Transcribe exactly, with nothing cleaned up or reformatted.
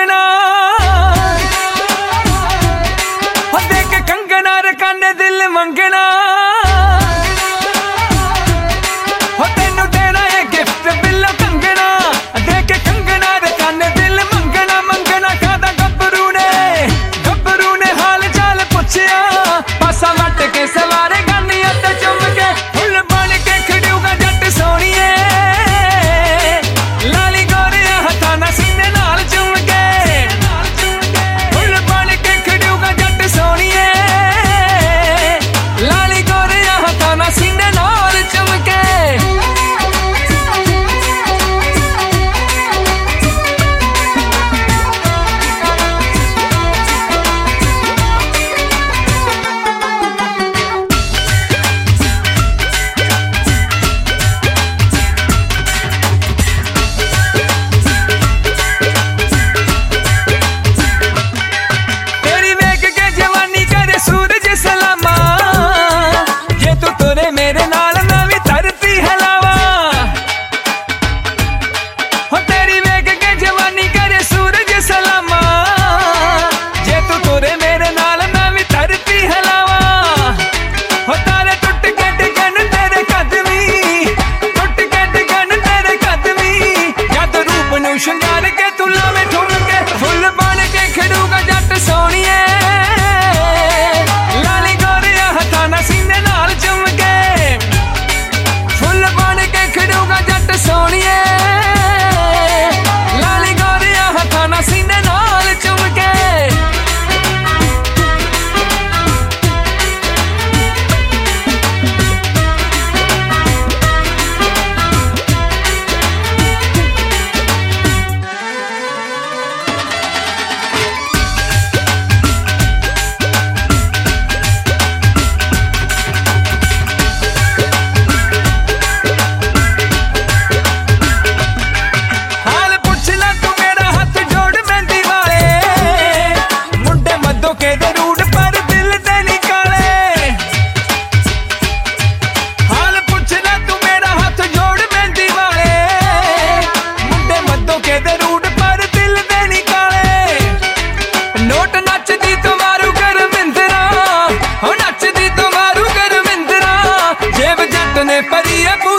कंगना हो देख कंगना रे काने दिल मंगना हो तेनू देना है गिफ्ट बिल्लो कंगना देख कंगना रे काने दिल मंगना मंगना खादा गब्बरू ने गब्बरू ने हाल चाल पुछया पासा वट के सवारे गानी अते चुम के फुल बन के खड़ूगा जट सोनिए लाली गोरिया हथा ना सीने नाल चुम के फुल बन के खड़ूगा जट सोनिए लाली गोरिया हथा ना सीने नाल चुम के मेरे नाल नवी धरती हलावा हो तेरी वेख के जवानी करे सूरज सलामा जे तू तोरे मेरे नाल नवी धरती हलावा हो तारे टुट के डिगन तेरे कदमी टुट के डिगन तेरे कदमी जद रूप नू शंगार के तू लावे ठुन के फुल बन के खड़ूगा जट सोनिए लाली गोरिया हथा ना सीने नाल चुम के जट सोनिए लाली गोरिया हथा ना सीने नाल चुम के परिया